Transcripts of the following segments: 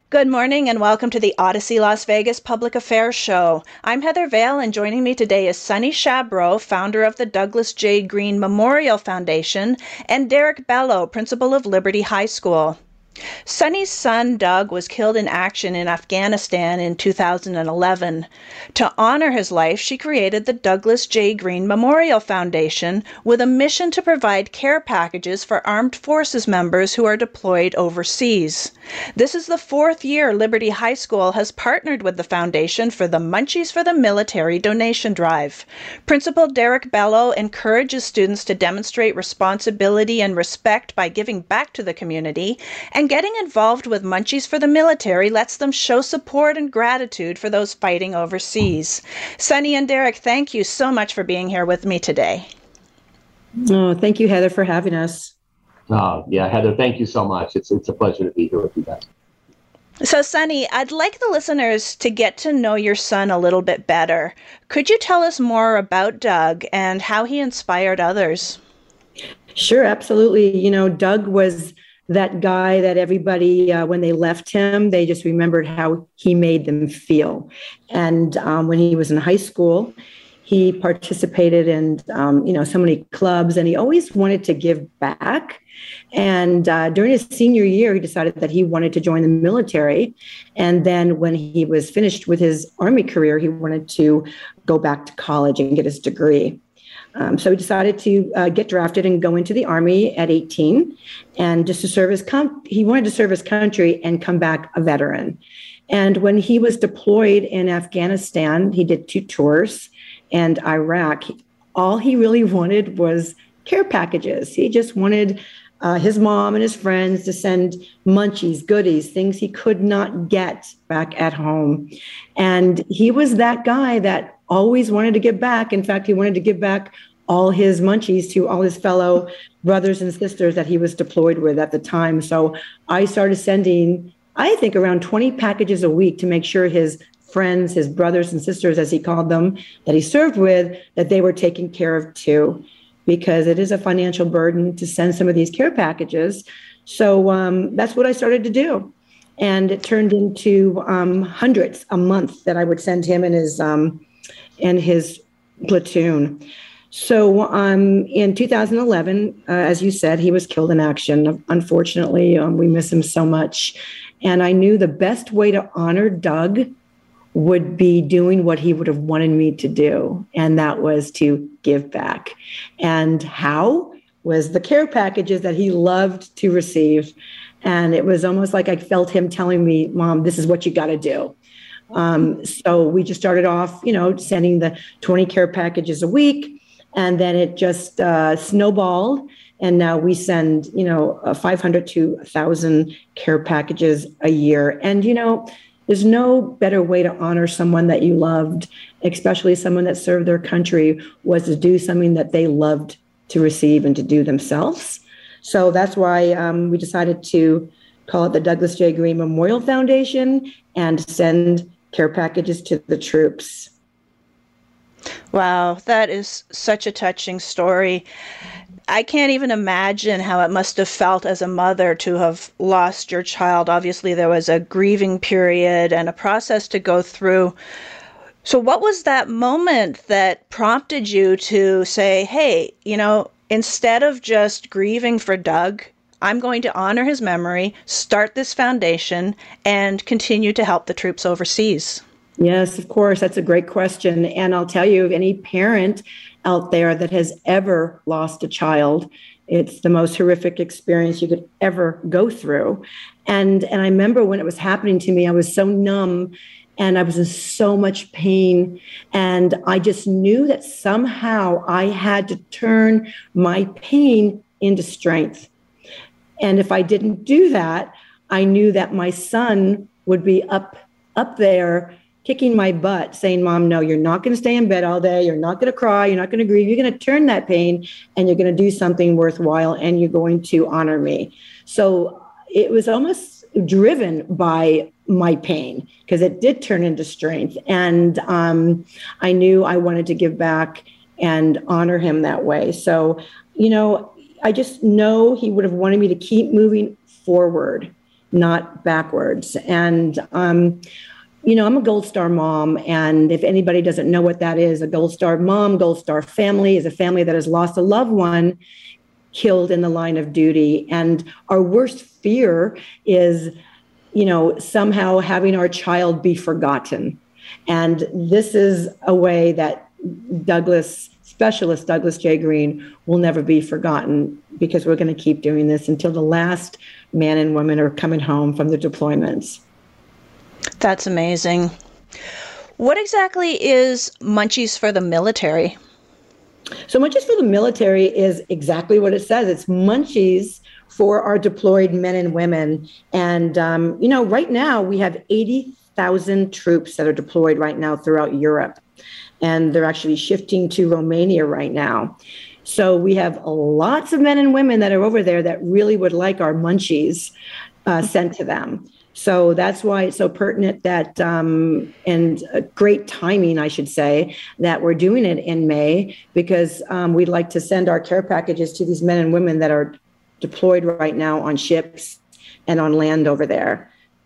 Good morning and welcome to the Odyssey Las Vegas Public Affairs Show. I'm Heather Vale and joining me today is Sonny Chabrow, founder of the Douglas J. Green Memorial Foundation, and Derek Bello, principal of Liberty High School. Sonny's son, Doug, was killed in action in Afghanistan in 2011. To honor his life, she created the Douglas J. Green Memorial Foundation with a mission to provide care packages for armed forces members who are deployed overseas. This is the fourth year Liberty High School has partnered with the foundation for the Munchies for the Military donation drive. Principal Derek Bello encourages students to demonstrate responsibility and respect by giving back to the community, and getting involved with Munchies for the Military lets them show support and gratitude for those fighting overseas. Sonny and Derek, thank you so much for being here with me today. Oh, thank you, Heather, for having us. Yeah, Heather, thank you so much. It's a pleasure to be here with you guys. So, Sonny, I'd like the listeners to get to know your son a little bit better. Could you tell us more about Doug and how he inspired others? Sure, absolutely. You know, Doug was that guy that everybody, when they left him, they just remembered how he made them feel. And when he was in high school, he participated in, so many clubs, and he always wanted to give back. And during his senior year, he decided that he wanted to join the military. And then when he was finished with his Army career, he wanted to go back to college and get his degree. So he decided to get drafted and go into the Army at 18, and just to serve he wanted to serve his country and come back a veteran. And when he was deployed in Afghanistan, he did 2 tours, and Iraq, all he really wanted was care packages. He just wanted his mom and his friends to send munchies, goodies, things he could not get back at home. And he was that guy that always wanted to give back. In fact, he wanted to give back all his munchies to all his fellow brothers and sisters that he was deployed with at the time. So I started sending, I think, around 20 packages a week to make sure his friends, his brothers and sisters, as he called them, that he served with, that they were taken care of too, because it is a financial burden to send some of these care packages. So that's what I started to do. And it turned into hundreds a month that I would send him and his platoon. So in 2011, as you said, he was killed in action. Unfortunately, we miss him so much. And I knew the best way to honor Doug would be doing what he would have wanted me to do. And that was to give back. And how was the care packages that he loved to receive. And it was almost like I felt him telling me, Mom, this is what you got to do. So we just started off, sending the 20 care packages a week. And then it just snowballed. And now we send, 500 to 1,000 care packages a year. And, there's no better way to honor someone that you loved, especially someone that served their country, was to do something that they loved to receive and to do themselves. So that's why we decided to call it the Douglas J. Green Memorial Foundation and send care packages to the troops. Wow, that is such a touching story. I can't even imagine how it must have felt as a mother to have lost your child. Obviously, there was a grieving period and a process to go through. So what was that moment that prompted you to say, hey, instead of just grieving for Doug, I'm going to honor his memory, start this foundation, and continue to help the troops overseas? Yes, of course. That's a great question. And I'll tell you, if any parent out there that has ever lost a child, it's the most horrific experience you could ever go through. And I remember when it was happening to me, I was so numb and I was in so much pain. And I just knew that somehow I had to turn my pain into strength. And if I didn't do that, I knew that my son would be up there kicking my butt, saying, Mom, no, you're not going to stay in bed all day. You're not going to cry. You're not going to grieve. You're going to turn that pain and you're going to do something worthwhile and you're going to honor me. So it was almost driven by my pain because it did turn into strength. And I knew I wanted to give back and honor him that way. So, I just know he would have wanted me to keep moving forward not backwards. And, you know, I'm a Gold Star mom. And if anybody doesn't know what that is, a Gold Star mom, Gold Star family is a family that has lost a loved one killed in the line of duty. And our worst fear is, you know, somehow having our child be forgotten. And this is a way that Specialist Douglas J. Green will never be forgotten, because we're going to keep doing this until the last man and woman are coming home from the deployments. That's amazing. What exactly is Munchies for the Military? So Munchies for the Military is exactly what it says. It's Munchies for our deployed men and women. And, you know, right now we have 80,000 troops that are deployed right now throughout Europe. And they're actually shifting to Romania right now. So we have lots of men and women that are over there that really would like our Munchies sent to them. So that's why it's so pertinent that, and great timing, I should say, that we're doing it in May, because we'd like to send our care packages to these men and women that are deployed right now on ships and on land over there.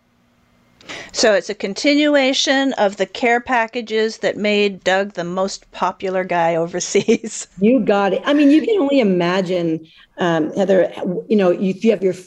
So it's a continuation of the care packages that made Doug the most popular guy overseas. You got it. I mean, you can only imagine, Heather, you know, if you have your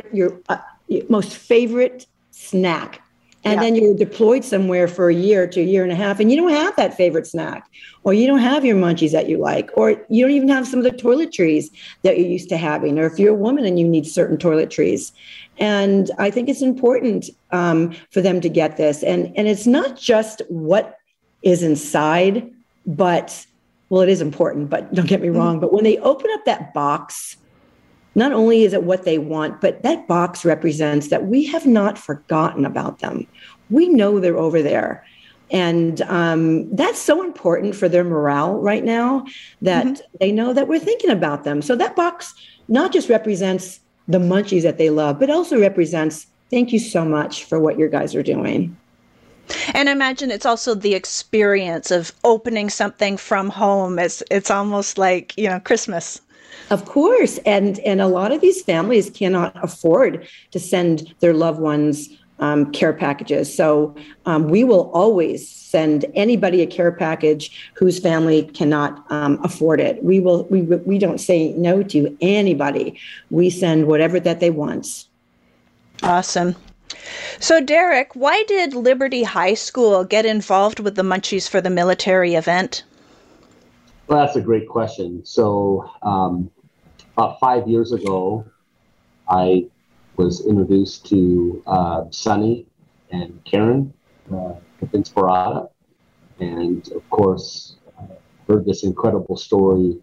most favorite snack, and then you're deployed somewhere for a year to a year and a half, and you don't have that favorite snack, or you don't have your Munchies that you like, or you don't even have some of the toiletries that you're used to having, or if you're a woman and you need certain toiletries. And I think it's important for them to get this. And it's not just what is inside, but, well, it is important, but don't get me wrong. But when they open up that box, not only is it what they want, but that box represents that we have not forgotten about them. We know they're over there. And that's so important for their morale right now, that they know that we're thinking about them. So that box not just represents the Munchies that they love, but also represents, thank you so much for what your guys are doing. And I imagine it's also the experience of opening something from home. It's almost like, you know, Christmas. Of course. And a lot of these families cannot afford to send their loved ones care packages. So we will always send anybody a care package whose family cannot afford it. We don't say no to anybody. We send whatever that they want. Awesome. So Derek, why did Liberty High School get involved with the Munchies for the Military event? Well, that's a great question. So about 5 years ago, I was introduced to Sunny and Karen with Inspirata, and of course heard this incredible story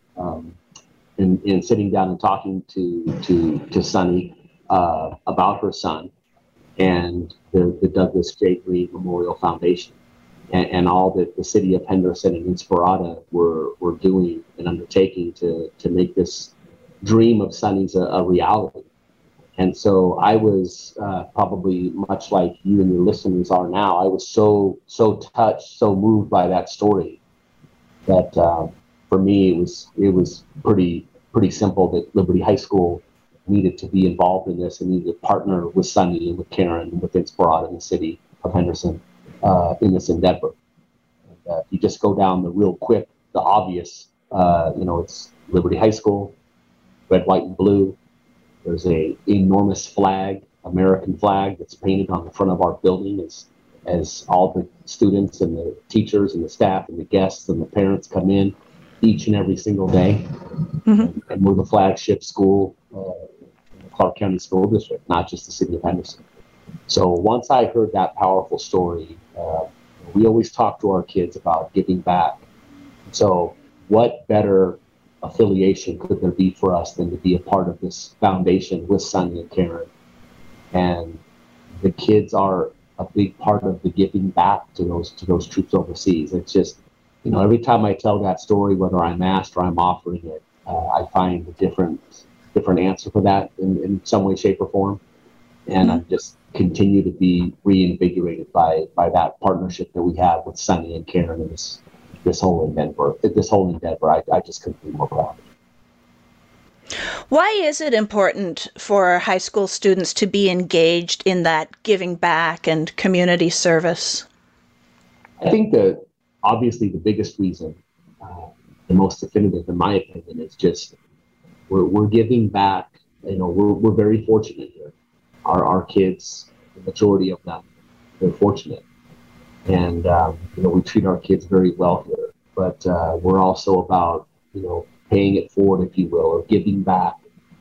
in sitting down and talking to Sunny about her son and the Douglas J. Green Memorial Foundation and all that the city of Henderson and Inspirata were doing and undertaking to make this dream of Sunny's a reality. And so I was probably much like you and your listeners are now. I was so touched, so moved by that story that for me it was pretty simple that Liberty High School needed to be involved in this and needed to partner with Sunny and with Karen and with Inspirata in the city of Henderson in this endeavor. And, if you just go down the obvious, it's Liberty High School, red, white, and blue. There's a enormous flag, American flag, that's painted on the front of our building as all the students and the teachers and the staff and the guests and the parents come in each and every single day. And we're the flagship school in the Clark County School District, not just the city of Henderson. So once I heard that powerful story, we always talk to our kids about giving back. So what better affiliation could there be for us than to be a part of this foundation with Sunny and Karen? And the kids are a big part of the giving back to those troops overseas. It's just, every time I tell that story, whether I'm asked or I'm offering it, I find a different answer for that in some way, shape, or form. And I just continue to be reinvigorated by that partnership that we have with Sunny and Karen in this whole endeavor. I just couldn't be more proud. Why is it important for high school students to be engaged in that giving back and community service? I think that obviously the biggest reason, the most definitive in my opinion, is just we're giving back. We're very fortunate here. Our kids, the majority of them, they're fortunate, and we treat our kids very well here. But we're also about paying it forward, if you will, or giving back.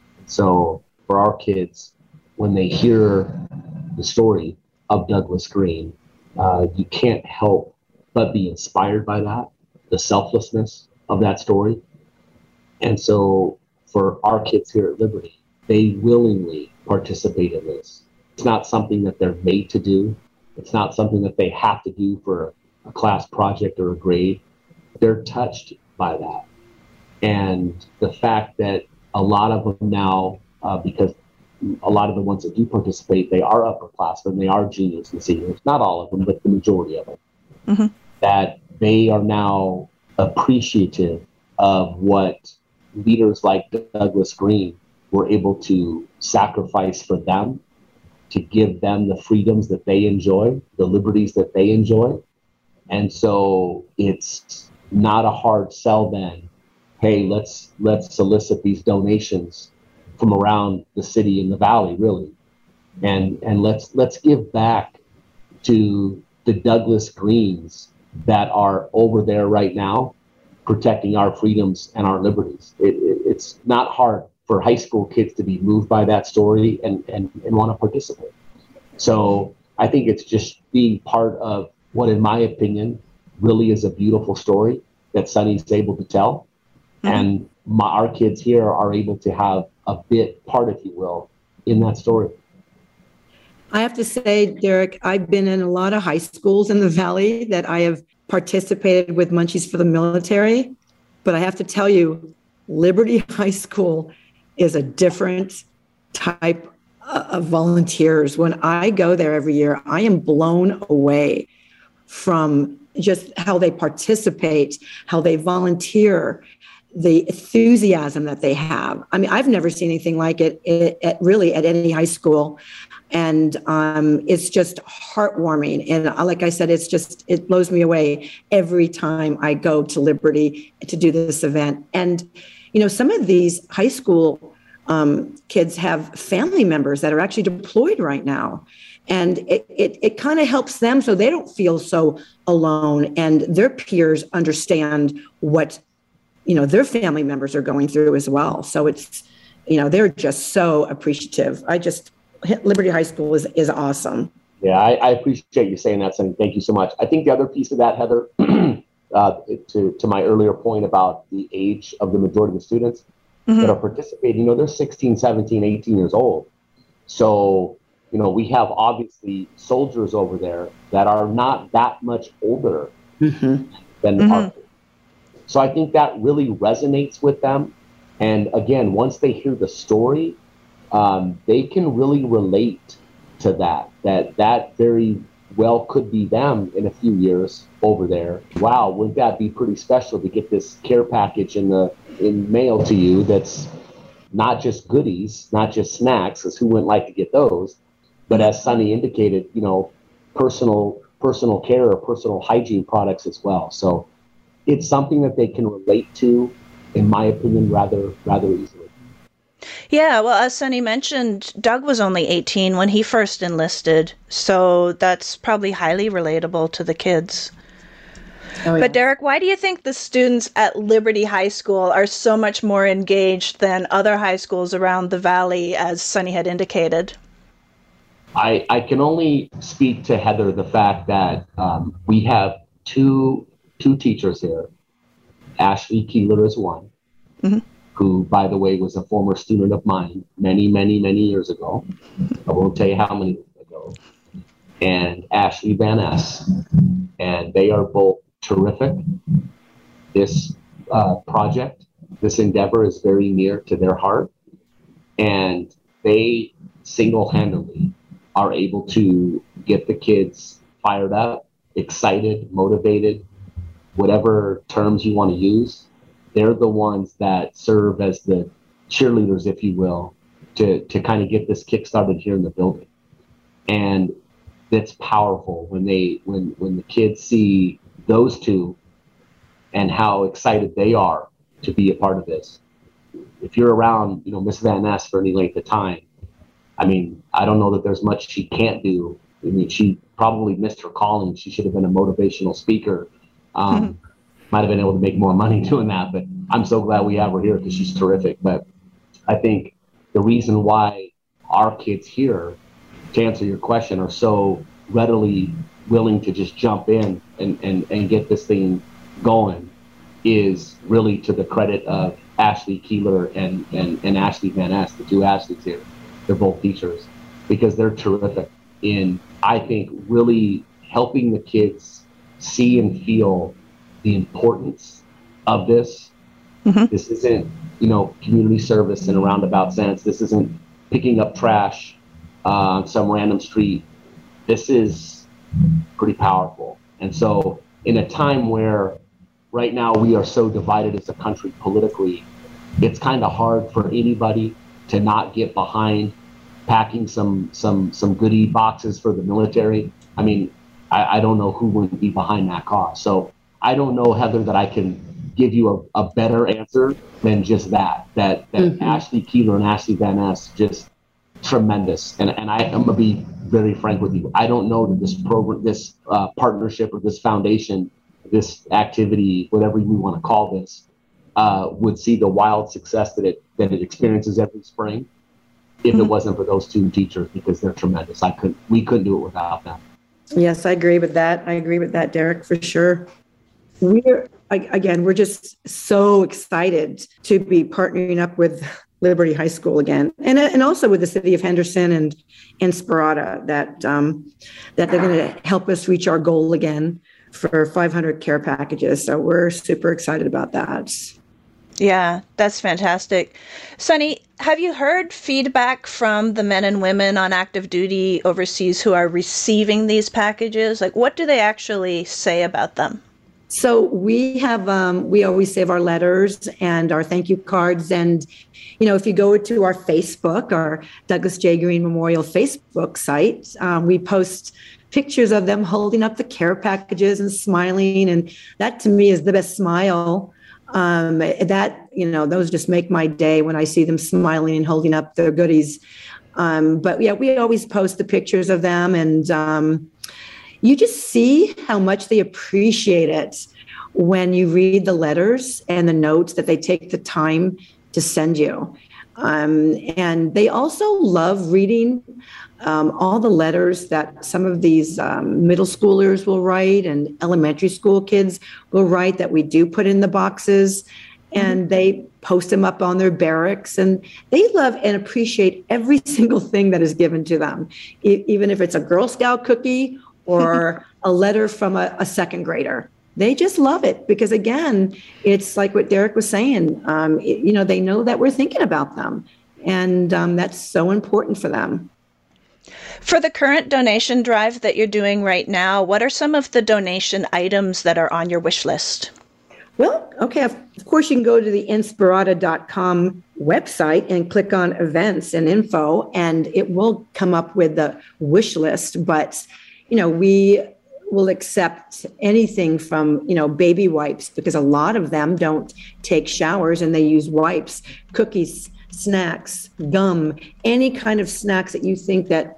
So for our kids, when they hear the story of Douglas Green, you can't help but be inspired by that, the selflessness of that story. And so for our kids here at Liberty, they willingly participate in this. It's not something that they're made to do. It's not something that they have to do for a class project or a grade. They're touched by that. And the fact that a lot of them now, because a lot of the ones that do participate, they are upperclassmen, they are juniors and seniors, not all of them, but the majority of them, mm-hmm. that they are now appreciative of what leaders like Douglas Green were able to sacrifice for them, to give them the freedoms that they enjoy, the liberties that they enjoy. And so it's not a hard sell then. Hey, let's solicit these donations from around the city and the valley, really, and let's give back to the Douglas Greens that are over there right now, protecting our freedoms and our liberties. It's not hard for high school kids to be moved by that story and want to participate. So I think it's just being part of what, in my opinion, really is a beautiful story that Sonny's able to tell. Mm-hmm. And our kids here are able to have a bit part, if you will, in that story. I have to say, Derek, I've been in a lot of high schools in the Valley that I have participated with Munchies for the Military. But I have to tell you, Liberty High School is a different type of volunteers. When I go there every year, I am blown away from just how they participate, how they volunteer, the enthusiasm that they have. I mean, I've never seen anything like it at any high school. And it's just heartwarming. And like I said, it blows me away every time I go to Liberty to do this event. And, some of these high school kids have family members that are actually deployed right now. And it kind of helps them so they don't feel so alone, and their peers understand what their family members are going through as well. So it's, they're just so appreciative. Liberty High School is awesome. Yeah, I appreciate you saying that, Sonny. Thank you so much. I think the other piece of that, Heather, to my earlier point about the age of the majority of the students mm-hmm. that are participating, they're 16, 17, 18 years old. So, we have obviously soldiers over there that are not that much older mm-hmm. than the mm-hmm. So I think that really resonates with them. And again, once they hear the story, they can really relate to that very well could be them in a few years over there. Wow, wouldn't that be pretty special to get this care package in mail to you that's not just goodies, not just snacks, because who wouldn't like to get those, but as Sonny indicated, personal care or personal hygiene products as well. So it's something that they can relate to, in my opinion, rather easily. Yeah, well, as Sonny mentioned, Doug was only 18 when he first enlisted, so that's probably highly relatable to the kids. Oh, yeah. But Derek, why do you think the students at Liberty High School are so much more engaged than other high schools around the Valley, as Sonny had indicated? I can only speak to, Heather, the fact that we have two teachers here. Ashley Keeler is one, mm-hmm. who, by the way, was a former student of mine many, many, many years ago. I won't tell you how many years ago. And Ashley Van Ness. And they are both terrific. This project, this endeavor is very near to their heart. And they single-handedly are able to get the kids fired up, excited, motivated, whatever terms you want to use. They're the ones that serve as the cheerleaders, if you will, to kind of get this kick-started here in the building. And it's powerful when the kids see those two and how excited they are to be a part of this. If you're around, Miss Van Ness for any length of time, I mean, I don't know that there's much she can't do. I mean, she probably missed her calling. She should have been a motivational speaker. Might have been able to make more money doing that, but I'm so glad we have her here because she's terrific. But I think the reason why our kids here, to answer your question, are so readily willing to just jump in and get this thing going is really to the credit of Ashley Keeler and Ashley Van Ness, the two Ashleys here. They're both teachers because they're terrific in, I think, really helping the kids see and feel the importance of this. Mm-hmm. This isn't, community service in a roundabout sense. This isn't picking up trash on some random street. This is pretty powerful. And so in a time where right now we are so divided as a country politically, it's kind of hard for anybody to not get behind packing some goodie boxes for the military. I mean, I don't know who wouldn't be behind that cause. So I don't know, Heather, that I can give you a better answer than just that mm-hmm. Ashley Keeler and Ashley Van Ness, just tremendous. And I'm going to be very frank with you. I don't know that this program, this partnership or this foundation, this activity, whatever you want to call this, would see the wild success that it experiences every spring if it wasn't for those two teachers, because they're tremendous. We couldn't do it without them. Yes, I agree with that, Derek, for sure. We're just so excited to be partnering up with Liberty High School again, and also with the city of Henderson and Inspirata, that they're going to help us reach our goal again for 500 care packages. So we're super excited about that. Yeah, that's fantastic. Sunny, have you heard feedback from the men and women on active duty overseas who are receiving these packages? Like, what do they actually say about them? So we have, we always save our letters and our thank you cards. And, if you go to our Facebook, our Douglas J. Green Memorial Facebook site, we post pictures of them holding up the care packages and smiling. And that to me is the best smile. Those just make my day when I see them smiling and holding up their goodies. But yeah, we always post the pictures of them, and you just see how much they appreciate it when you read the letters and the notes that they take the time to send you. And they also love reading all the letters that some of these middle schoolers will write and elementary school kids will write that we do put in the boxes, and they post them up on their barracks, and they love and appreciate every single thing that is given to them, even if it's a Girl Scout cookie or a letter from a second grader. They just love it because, again, it's like what Derek was saying. They know that we're thinking about them, and that's so important for them. For the current donation drive that you're doing right now, what are some of the donation items that are on your wish list? Well, okay, of course, you can go to the Inspirata.com website and click on events and info, and it will come up with the wish list. But, we will accept anything from, baby wipes, because a lot of them don't take showers and they use wipes, cookies, snacks, gum, any kind of snacks that you think that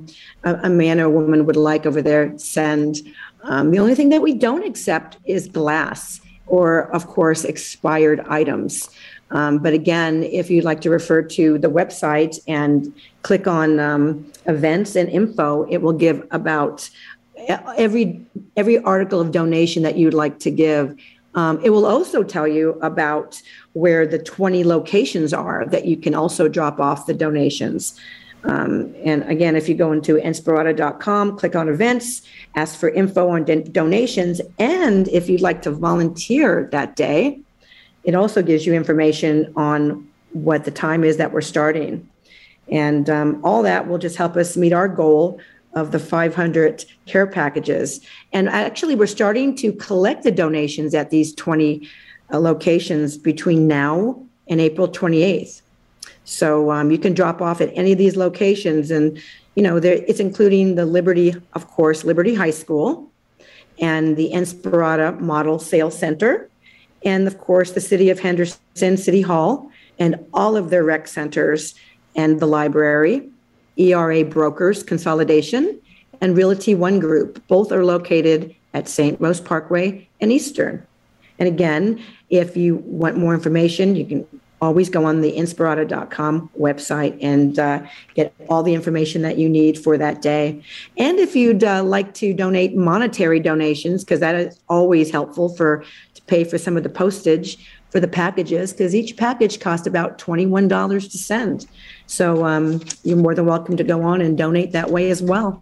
a man or a woman would like over there, send. The only thing that we don't accept is glass or, of course, expired items. But again, if you'd like to refer to the website and click on events and info, it will give about every article of donation that you'd like to give. It will also tell you about where the 20 locations are that you can also drop off the donations. And again, if you go into Inspirata.com, click on events, ask for info on donations. And if you'd like to volunteer that day, it also gives you information on what the time is that we're starting. And all that will just help us meet our goal of the 500 care packages. And actually, we're starting to collect the donations at these 20 locations between now and April 28th. So you can drop off at any of these locations. And, it's including the Liberty High School and the Inspirada Model Sales Center. And of course, the City of Henderson City Hall and all of their rec centers and the library, ERA Brokers Consolidation, and Realty One Group. Both are located at St. Rose Parkway and Eastern. And again, if you want more information, you can always go on the Inspirada.com website and get all the information that you need for that day. And if you'd like to donate monetary donations, because that is always helpful to pay for some of the postage for the packages, because each package costs about $21 to send. So you're more than welcome to go on and donate that way as well.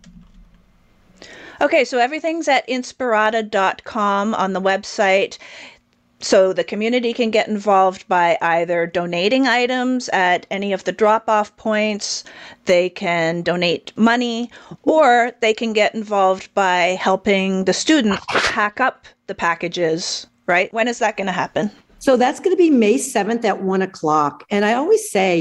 Okay, so everything's at Inspirada.com on the website. So the community can get involved by either donating items at any of the drop-off points, they can donate money, or they can get involved by helping the students pack up the packages, right? When is that going to happen? So that's going to be May 7th at 1:00. And I always say,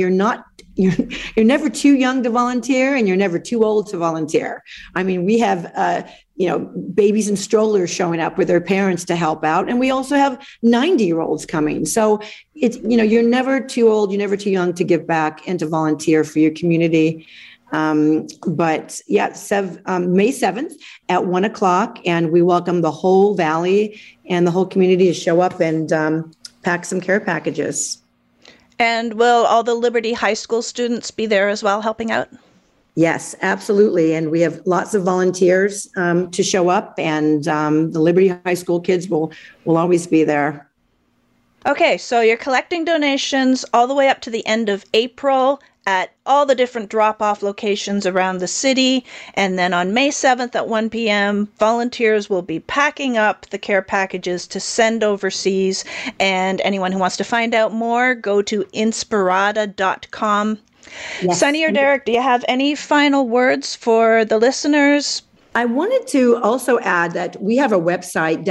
you're never too young to volunteer and you're never too old to volunteer. I mean, we have, babies in strollers showing up with their parents to help out. And we also have 90-year-olds coming. So it's, you're never too old, you're never too young to give back and to volunteer for your community. But yeah, May 7th at 1:00, and we welcome the whole Valley and the whole community to show up and pack some care packages. And will all the Liberty High School students be there as well, helping out? Yes, absolutely. And we have lots of volunteers to show up, and the Liberty High School kids will always be there. Okay, so you're collecting donations all the way up to the end of April at all the different drop-off locations around the city. And then on May 7th at 1 p.m., volunteers will be packing up the care packages to send overseas. And anyone who wants to find out more, go to Inspirada.com. Yes. Sunny or Derek, do you have any final words for the listeners? I wanted to also add that we have a website,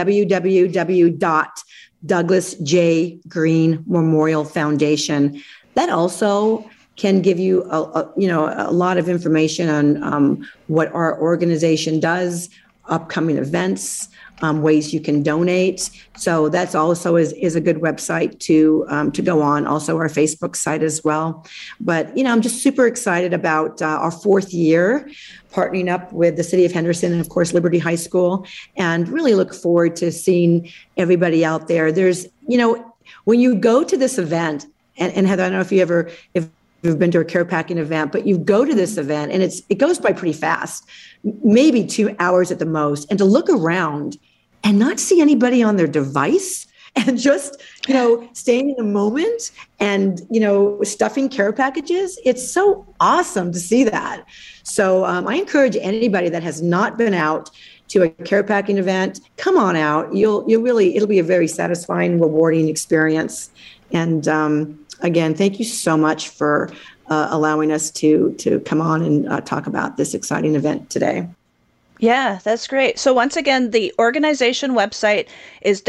www.Douglas J. Green Memorial Foundation. That also can give you a lot of information on what our organization does, upcoming events, ways you can donate. So that's also is a good website to go on. Also our Facebook site as well. But I'm just super excited about our 4th year partnering up with the City of Henderson and of course Liberty High School, and really look forward to seeing everybody out there. There's when you go to this event, and Heather, I don't know if you've been to a care packing event, but you go to this event and it goes by pretty fast, maybe 2 hours at the most. And to look around and not see anybody on their device and just, staying in the moment and, stuffing care packages, it's so awesome to see that. So I encourage anybody that has not been out to a care packing event, come on out. It'll be a very satisfying, rewarding experience. And, again, thank you so much for allowing us to come on and talk about this exciting event today. Yeah, that's great. So once again, the organization website is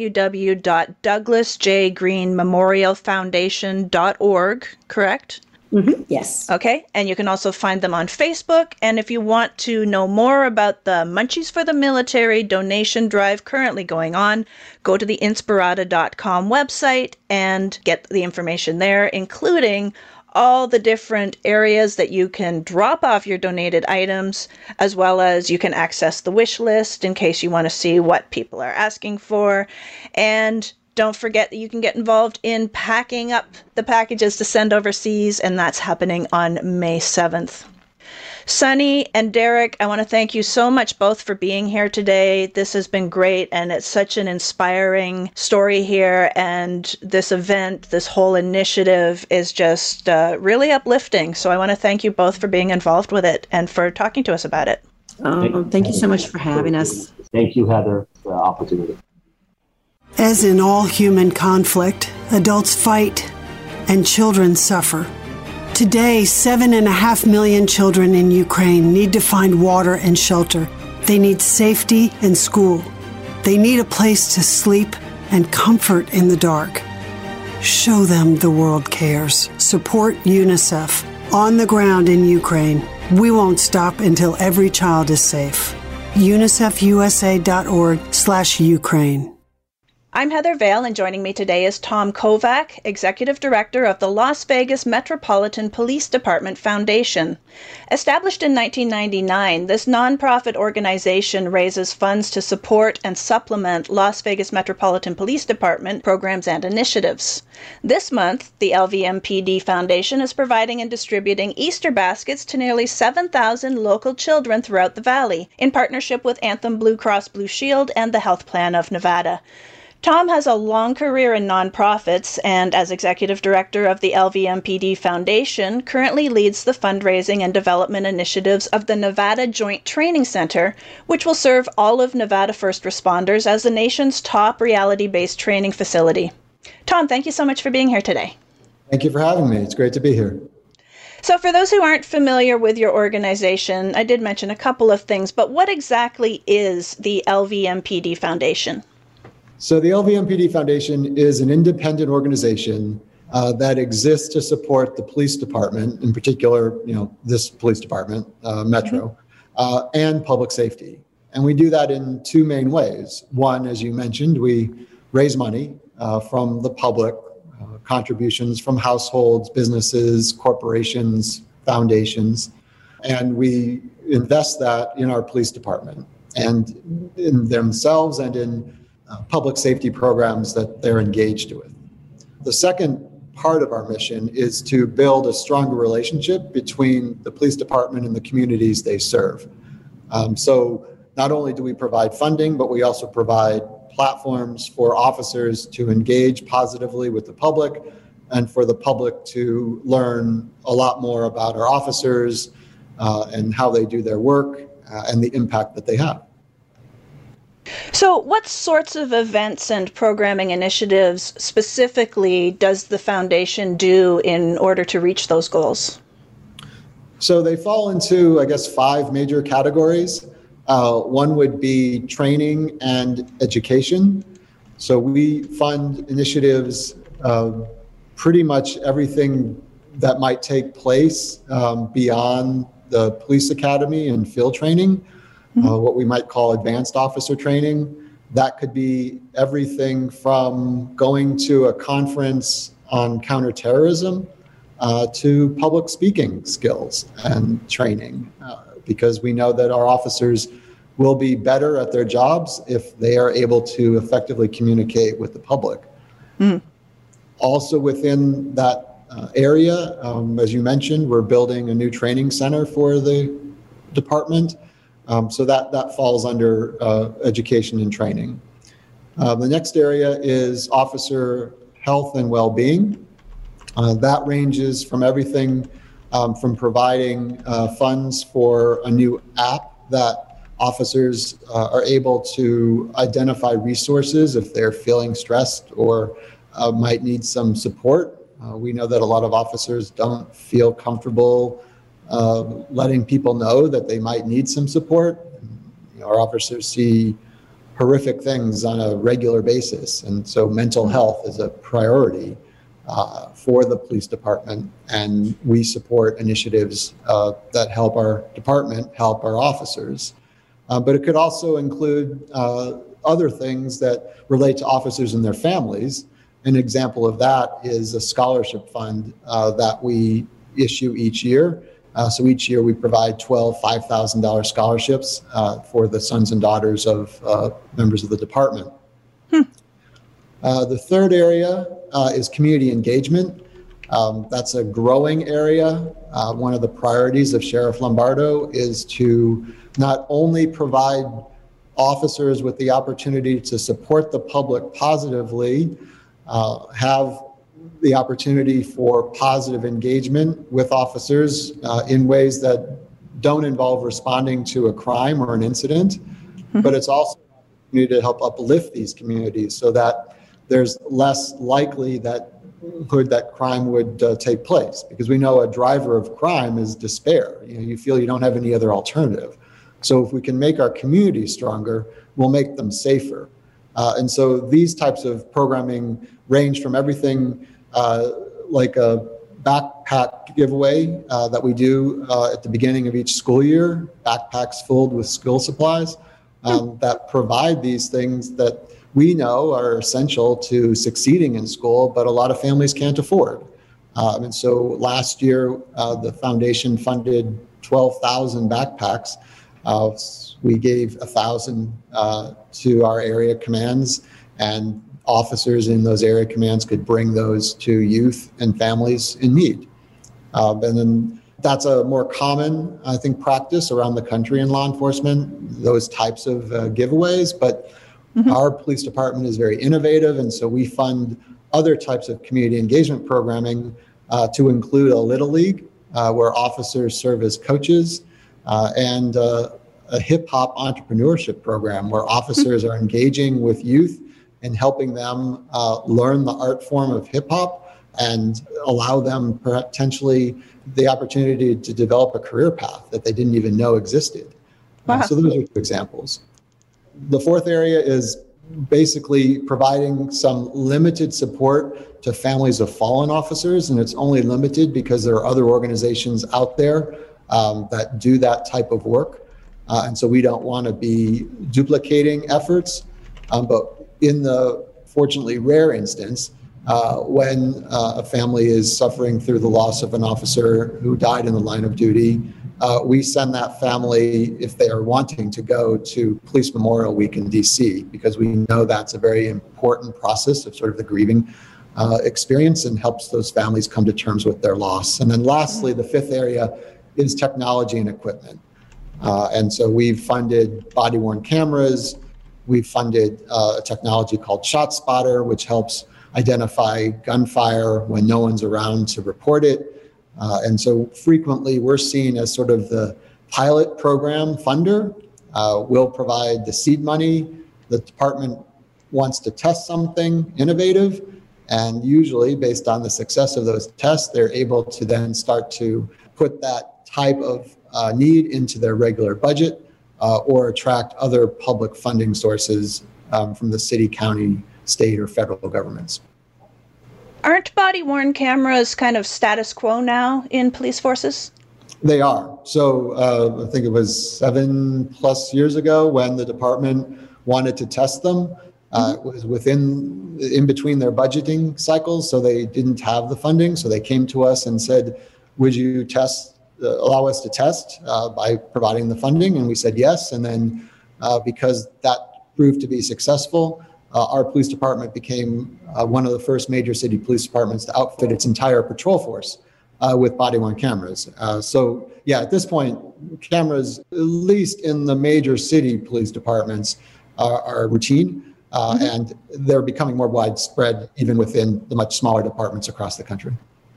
www.douglasjgreenmemorialfoundation.org, correct? Mm-hmm. Yes. Okay. And you can also find them on Facebook. And if you want to know more about the Munchies for the Military donation drive currently going on, go to the Inspirada.com website and get the information there, including all the different areas that you can drop off your donated items, as well as you can access the wish list in case you want to see what people are asking for. And don't forget that you can get involved in packing up the packages to send overseas, and that's happening on May 7th. Sunny and Derek, I want to thank you so much both for being here today. This has been great, and it's such an inspiring story here, and this event, this whole initiative is just really uplifting. So I want to thank you both for being involved with it and for talking to us about it. Thank you so much for having us. Thank you, Heather, for the opportunity. As in all human conflict, adults fight and children suffer. Today, 7.5 million children in Ukraine need to find water and shelter. They need safety and school. They need a place to sleep and comfort in the dark. Show them the world cares. Support UNICEF. On the ground in Ukraine, we won't stop until every child is safe. UNICEFUSA.org/Ukraine. I'm Heather Vale, and joining me today is Tom Kovac, Executive Director of the Las Vegas Metropolitan Police Department Foundation. Established in 1999, this nonprofit organization raises funds to support and supplement Las Vegas Metropolitan Police Department programs and initiatives. This month, the LVMPD Foundation is providing and distributing Easter baskets to nearly 7,000 local children throughout the Valley, in partnership with Anthem Blue Cross Blue Shield and the Health Plan of Nevada. Tom has a long career in nonprofits and, as Executive Director of the LVMPD Foundation, currently leads the fundraising and development initiatives of the Nevada Joint Training Center, which will serve all of Nevada first responders as the nation's top reality-based training facility. Tom, thank you so much for being here today. Thank you for having me. It's great to be here. So for those who aren't familiar with your organization, I did mention a couple of things, but what exactly is the LVMPD Foundation? So the LVMPD Foundation is an independent organization that exists to support the police department, in particular, this police department, Metro, and public safety. And we do that in two main ways. One, as you mentioned, we raise money from the public, contributions from households, businesses, corporations, foundations, and we invest that in our police department and in themselves and in public safety programs that they're engaged with. The second part of our mission is to build a stronger relationship between the police department and the communities they serve. So not only do we provide funding, but we also provide platforms for officers to engage positively with the public and for the public to learn a lot more about our officers and how they do their work and the impact that they have. So what sorts of events and programming initiatives specifically does the foundation do in order to reach those goals? So they fall into, 5 major categories. One would be training and education. So we fund initiatives, pretty much everything that might take place beyond the police academy and field training. What we might call advanced officer training. That could be everything from going to a conference on counterterrorism to public speaking skills and training, because we know that our officers will be better at their jobs if they are able to effectively communicate with the public. Also within that area, as you mentioned, we're building a new training center for the department. So that falls under education and training. The next area is officer health and well-being. That ranges from everything from providing funds for a new app that officers are able to identify resources if they're feeling stressed or might need some support. We know that a lot of officers don't feel comfortable letting people know that they might need some support. Our officers see horrific things on a regular basis, and so mental health is a priority for the police department, and we support initiatives that help our department help our officers. But it could also include other things that relate to officers and their families. An example of that is a scholarship fund that we issue each year. So each year we provide 12 $5,000 scholarships for the sons and daughters of members of the department. The third area is community engagement. That's a growing area. One of the priorities of Sheriff Lombardo is to not only provide officers with the opportunity to support the public positively, have the opportunity for positive engagement with officers in ways that don't involve responding to a crime or an incident, but it's also an opportunity to help uplift these communities so that there's less likely that crime would take place, because we know a driver of crime is despair. You feel you don't have any other alternative. So if we can make our communities stronger, we'll make them safer. And so these types of programming range from everything like a backpack giveaway that we do at the beginning of each school year, backpacks filled with school supplies that provide these things that we know are essential to succeeding in school, but a lot of families can't afford. And so last year, the foundation funded 12,000 backpacks. We gave 1,000 to our area commands, and officers in those area commands could bring those to youth and families in need. And then that's a more common, I think, practice around the country in law enforcement, those types of giveaways. But our police department is very innovative, and so we fund other types of community engagement programming to include a Little League, where officers serve as coaches, and a hip hop entrepreneurship program where officers are engaging with youth and helping them learn the art form of hip hop and allow them potentially the opportunity to develop a career path that they didn't even know existed. Wow. So those are two examples. The fourth area is basically providing some limited support to families of fallen officers, and it's only limited because there are other organizations out there that do that type of work. And so we don't want to be duplicating efforts. But in the fortunately rare instance, when a family is suffering through the loss of an officer who died in the line of duty, we send that family, if they are wanting to go, to Police Memorial Week in DC, because we know that's a very important process of sort of the grieving experience and helps those families come to terms with their loss. And then lastly, the fifth area is technology and equipment. And so we've funded body-worn cameras. We've funded a technology called ShotSpotter, which helps identify gunfire when no one's around to report it. And so frequently we're seen as sort of the pilot program funder. We'll provide the seed money. The department wants to test something innovative. And usually based on the success of those tests, they're able to then start to put that type of need into their regular budget or attract other public funding sources from the city, county, state, or federal governments. Aren't body-worn cameras kind of status quo now in police forces? They are. So I think it was 7+ years ago when the department wanted to test them. It was in between their budgeting cycles, so they didn't have the funding. So they came to us and said, would you allow us to test by providing the funding? And we said yes. And then because that proved to be successful, our police department became one of the first major city police departments to outfit its entire patrol force with body-worn cameras. So yeah, at this point, cameras, at least in the major city police departments, are routine, and they're becoming more widespread even within the much smaller departments across the country.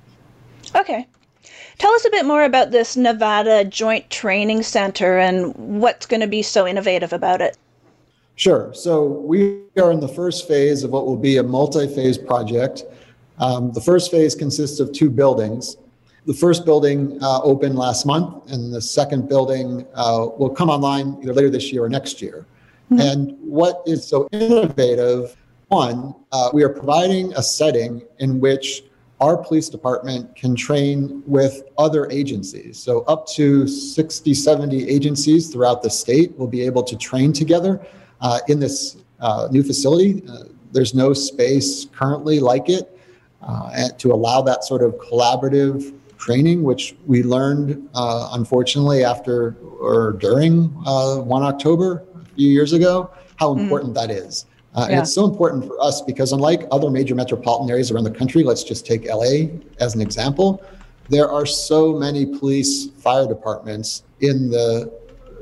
Okay. Tell us a bit more about this Nevada Joint Training Center and what's going to be so innovative about it. Sure. So we are in the first phase of what will be a multi-phase project. The first phase consists of 2 buildings. The first building opened last month, and the second building will come online either later this year or next year. Mm-hmm. And what is so innovative, one, we are providing a setting in which our police department can train with other agencies. So up to 60, 70 agencies throughout the state will be able to train together in this new facility. There's no space currently like it and to allow that sort of collaborative training, which we learned, unfortunately, after or during 1 October a few years ago, how important that is. And it's so important for us because unlike other major metropolitan areas around the country, let's just take LA as an example, there are so many police fire departments in the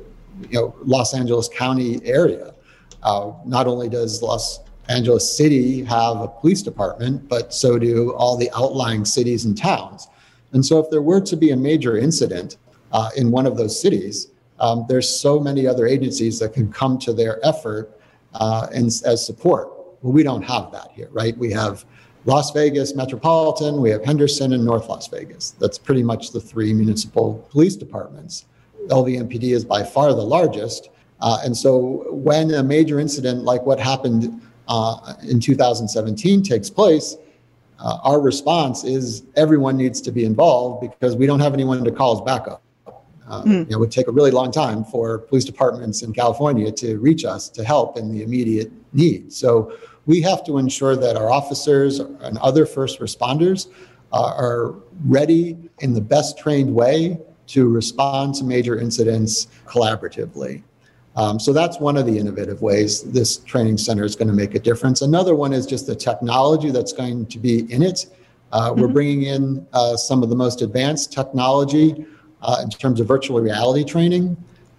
Los Angeles County area. Not only does Los Angeles City have a police department, but so do all the outlying cities and towns. And so if there were to be a major incident in one of those cities, there's so many other agencies that can come to their effort and as support. Well, we don't have that here, right? We have Las Vegas Metropolitan, we have Henderson and North Las Vegas. That's pretty much the 3 municipal police departments. LVMPD is by far the largest. And so when a major incident like what happened in 2017 takes place, our response is everyone needs to be involved because we don't have anyone to call as backup. It would take a really long time for police departments in California to reach us to help in the immediate need. So we have to ensure that our officers and other first responders are ready in the best trained way to respond to major incidents collaboratively. So that's one of the innovative ways this training center is going to make a difference. Another one is just the technology that's going to be in it. We're bringing in some of the most advanced technology in terms of virtual reality training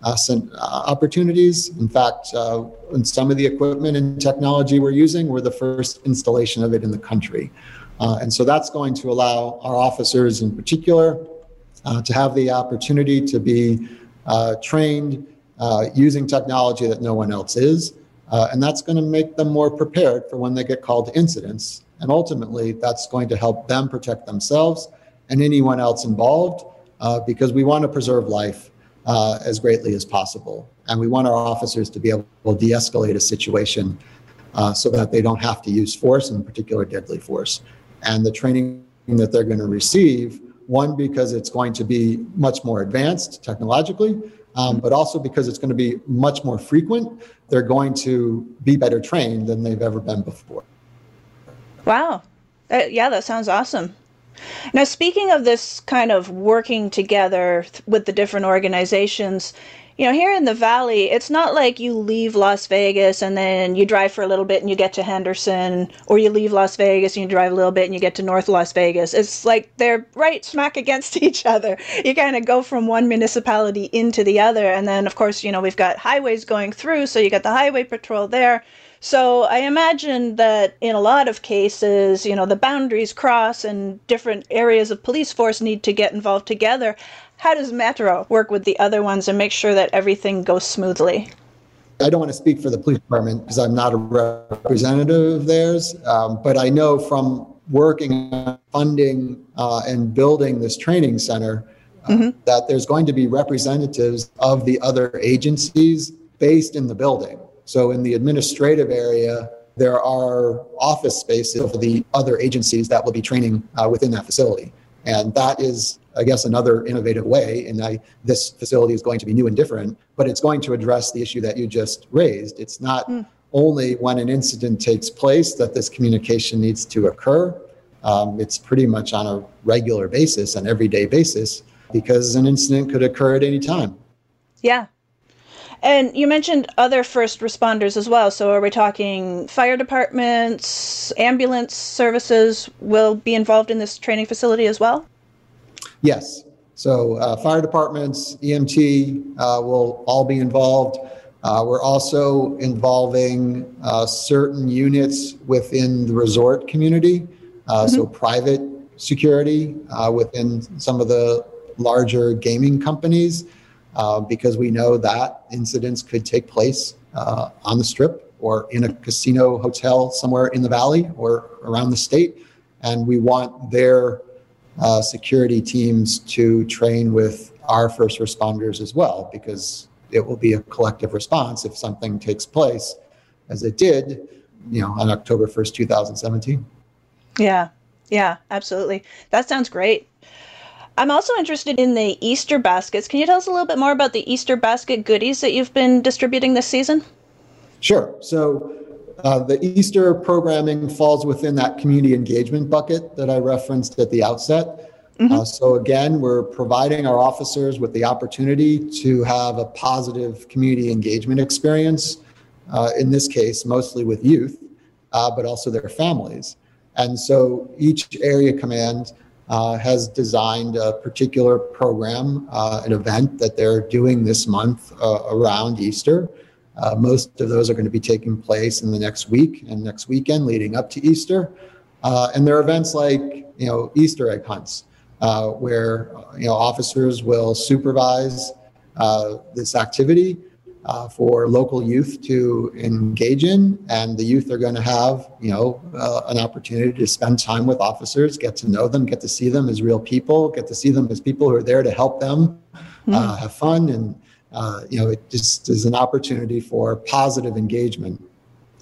opportunities. In fact, in some of the equipment and technology we're using, we're the first installation of it in the country. And so that's going to allow our officers in particular to have the opportunity to be trained using technology that no one else is. And that's going to make them more prepared for when they get called to incidents. And ultimately, that's going to help them protect themselves and anyone else involved, because we want to preserve life as greatly as possible. And we want our officers to be able to de-escalate a situation so that they don't have to use force, in particular deadly force. And the training that they're going to receive, one, because it's going to be much more advanced technologically, but also because it's going to be much more frequent. They're going to be better trained than they've ever been before. Wow. That sounds awesome. Now, speaking of this kind of working together with the different organizations, here in the Valley, it's not like you leave Las Vegas and then you drive for a little bit and you get to Henderson, or you leave Las Vegas and you drive a little bit and you get to North Las Vegas. It's like they're right smack against each other. You kind of go from one municipality into the other. And then, of course, we've got highways going through, so you got the highway patrol there. So I imagine that in a lot of cases, the boundaries cross and different areas of police force need to get involved together. How does Metro work with the other ones and make sure that everything goes smoothly? I don't want to speak for the police department because I'm not a representative of theirs, but I know from working on funding and building this training center that there's going to be representatives of the other agencies based in the building. So in the administrative area, there are office spaces for the other agencies that will be training within that facility. And that is, I guess, another innovative way. And this facility is going to be new and different, but it's going to address the issue that you just raised. It's not only when an incident takes place that this communication needs to occur. It's pretty much on a regular basis, an everyday basis, because an incident could occur at any time. Yeah. And you mentioned other first responders as well. So are we talking fire departments, ambulance services will be involved in this training facility as well? Yes. So fire departments, EMT will all be involved. We're also involving certain units within the resort community, so private security within some of the larger gaming companies. Because we know that incidents could take place on the Strip or in a casino hotel somewhere in the Valley or around the state. And we want their security teams to train with our first responders as well, because it will be a collective response if something takes place, as it did, on October 1st, 2017. Yeah, absolutely. That sounds great. I'm also interested in the Easter baskets. Can you tell us a little bit more about the Easter basket goodies that you've been distributing this season? Sure. So the Easter programming falls within that community engagement bucket that I referenced at the outset. So again, we're providing our officers with the opportunity to have a positive community engagement experience, in this case, mostly with youth, but also their families. And so each area command has designed a particular program, an event that they're doing this month around Easter. Most of those are going to be taking place in the next week and next weekend leading up to Easter. And there are events like, Easter egg hunts, where, officers will supervise this activity for local youth to engage in, and the youth are going to have, an opportunity to spend time with officers, get to know them, get to see them as real people, get to see them as people who are there to help them have fun, and it just is an opportunity for positive engagement.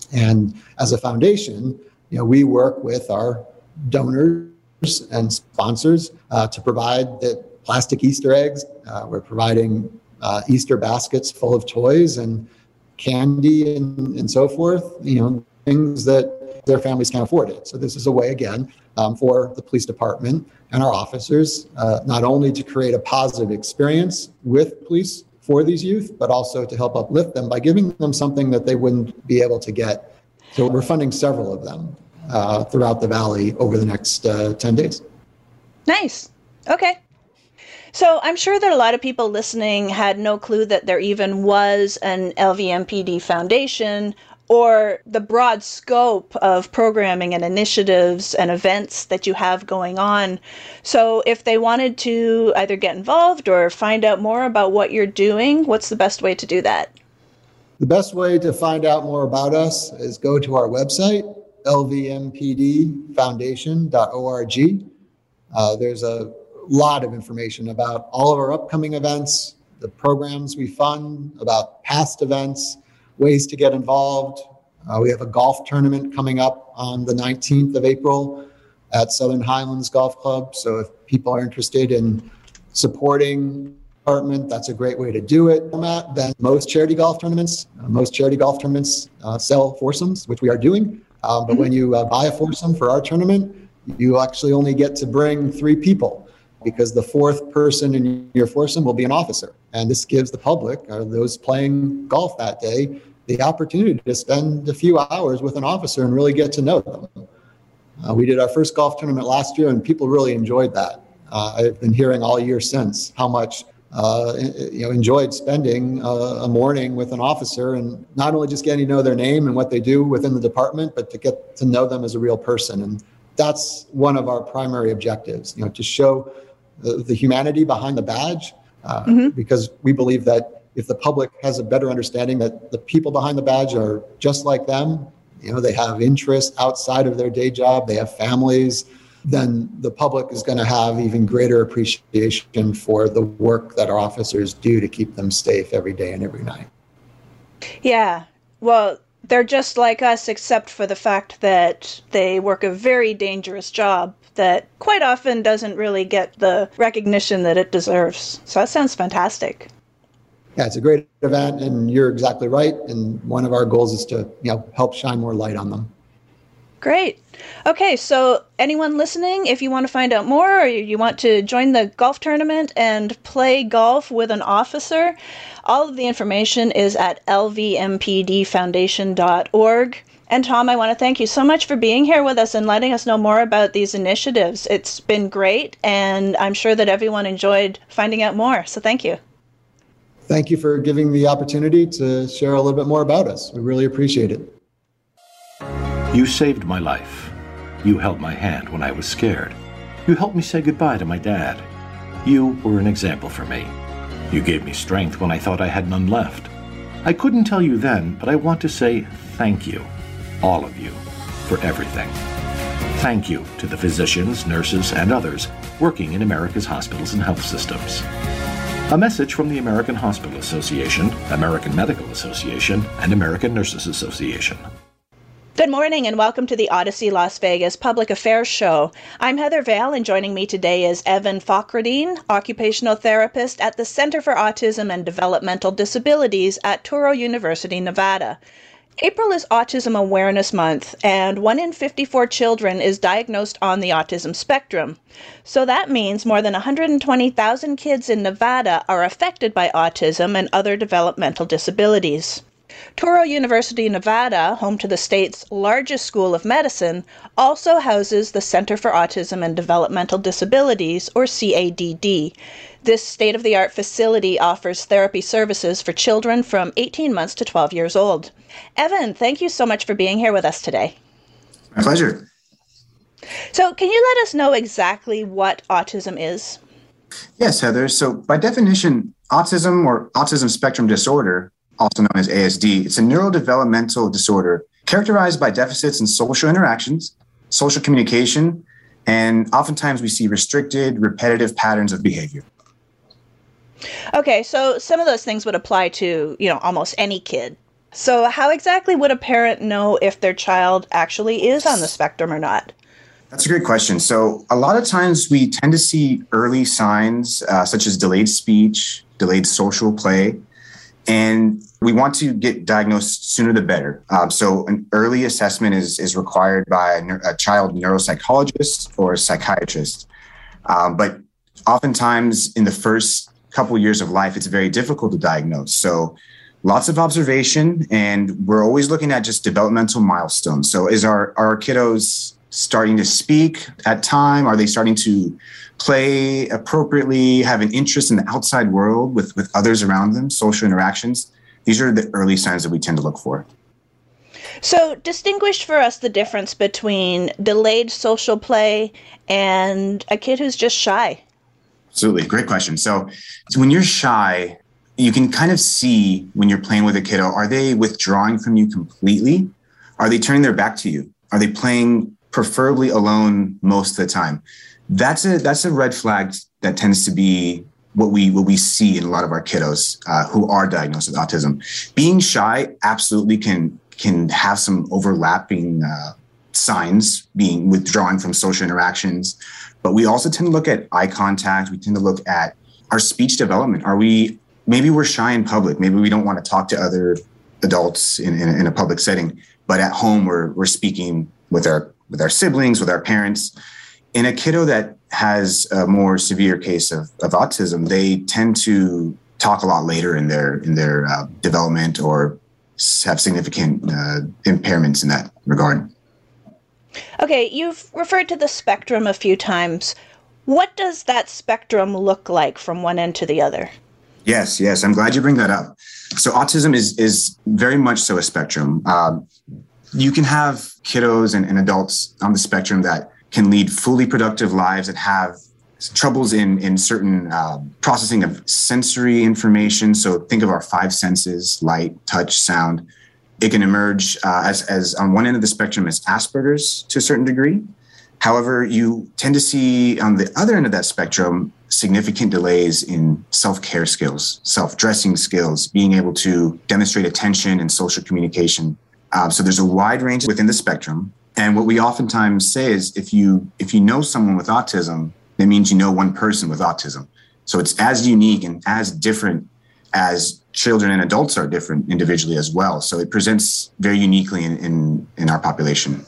And as a foundation, we work with our donors and sponsors to provide the plastic Easter eggs. We're providing Easter baskets full of toys and candy and so forth, things that their families can't afford it. So this is a way, again, for the police department and our officers, not only to create a positive experience with police for these youth, but also to help uplift them by giving them something that they wouldn't be able to get. So we're funding several of them throughout the Valley over the next 10 days. Nice. Okay. So I'm sure that a lot of people listening had no clue that there even was an LVMPD Foundation or the broad scope of programming and initiatives and events that you have going on. So if they wanted to either get involved or find out more about what you're doing, what's the best way to do that? The best way to find out more about us is go to our website, lvmpdfoundation.org. There's a lot of information about all of our upcoming events, the programs we fund, about past events, ways to get involved. We have a golf tournament coming up on the 19th of April at Southern Highlands Golf Club. So if people are interested in supporting the department, that's a great way to do it. Then most charity golf tournaments sell foursomes, which we are doing. But when you buy a foursome for our tournament, you actually only get to bring 3 people, because the 4th person in your foursome will be an officer. And this gives the public, or those playing golf that day, the opportunity to spend a few hours with an officer and really get to know them. We did our first golf tournament last year, and people really enjoyed that. I've been hearing all year since how much enjoyed spending a morning with an officer, and not only just getting to know their name and what they do within the department, but to get to know them as a real person. And that's one of our primary objectives, to show the humanity behind the badge, because we believe that if the public has a better understanding that the people behind the badge are just like them, they have interests outside of their day job, they have families, then the public is going to have even greater appreciation for the work that our officers do to keep them safe every day and every night. Yeah, well, they're just like us, except for the fact that they work a very dangerous job that quite often doesn't really get the recognition that it deserves. So that sounds fantastic. Yeah, it's a great event, and you're exactly right. And one of our goals is to, help shine more light on them. Great. Okay, so anyone listening, if you want to find out more, or you want to join the golf tournament and play golf with an officer, all of the information is at lvmpdfoundation.org. And Tom, I want to thank you so much for being here with us and letting us know more about these initiatives. It's been great, and I'm sure that everyone enjoyed finding out more. So thank you. Thank you for giving the opportunity to share a little bit more about us. We really appreciate it. You saved my life. You held my hand when I was scared. You helped me say goodbye to my dad. You were an example for me. You gave me strength when I thought I had none left. I couldn't tell you then, but I want to say thank you, all of you, for everything. Thank you to the physicians, nurses, and others working in America's hospitals and health systems. A message from the American Hospital Association, American Medical Association, and American Nurses Association. Good morning and welcome to the Odyssey Las Vegas Public Affairs Show. I'm Heather Vale, and joining me today is Evan Fakhreddin, occupational therapist at the Center for Autism and Developmental Disabilities at Touro University, Nevada. April is Autism Awareness Month, and 1 in 54 children is diagnosed on the autism spectrum. So that means more than 120,000 kids in Nevada are affected by autism and other developmental disabilities. Touro University, Nevada, home to the state's largest school of medicine, also houses the Center for Autism and Developmental Disabilities, or CADD. This state-of-the-art facility offers therapy services for children from 18 months to 12 years old. Evan, thank you so much for being here with us today. My pleasure. So can you let us know exactly what autism is? Yes, Heather. So by definition, autism or autism spectrum disorder, also known as ASD, it's a neurodevelopmental disorder characterized by deficits in social interactions, social communication, and oftentimes we see restricted, repetitive patterns of behavior. Okay, so some of those things would apply to, almost any kid. So how exactly would a parent know if their child actually is on the spectrum or not? That's a great question. So a lot of times we tend to see early signs such as delayed speech, delayed social play, and we want to get diagnosed sooner the better. So an early assessment is required by a child neuropsychologist or a psychiatrist. But oftentimes in the first couple years of life, it's very difficult to diagnose. So lots of observation, and we're always looking at just developmental milestones. So is our kiddos starting to speak at time? Are they starting to play appropriately, have an interest in the outside world with others around them, social interactions? These are the early signs that we tend to look for. So distinguish for us the difference between delayed social play and a kid who's just shy. Absolutely. Great question. So when you're shy, you can kind of see when you're playing with a kiddo, are they withdrawing from you completely? Are they turning their back to you? Are they playing preferably alone most of the time? That's a red flag that tends to be what we see in a lot of our kiddos who are diagnosed with autism. Being shy absolutely can have some overlapping signs, being withdrawing from social interactions. But we also tend to look at eye contact. We tend to look at our speech development. Maybe we're shy in public. Maybe we don't want to talk to other adults in a public setting, but at home we're speaking with our siblings, with our parents. In a kiddo that has a more severe case of autism, they tend to talk a lot later in their development or have significant impairments in that regard. Okay, you've referred to the spectrum a few times. What does that spectrum look like from one end to the other? Yes. I'm glad you bring that up. So autism is very much so a spectrum. You can have kiddos and adults on the spectrum that can lead fully productive lives that have troubles in certain processing of sensory information. So think of our five senses: light, touch, sound. It can emerge as on one end of the spectrum as Asperger's to a certain degree. However, you tend to see on the other end of that spectrum significant delays in self-care skills, self-dressing skills, being able to demonstrate attention and social communication. So there's a wide range within the spectrum. And what we oftentimes say is if you know someone with autism, that means you know one person with autism. So it's as unique and as different as children and adults are different individually as well. So it presents very uniquely in our population.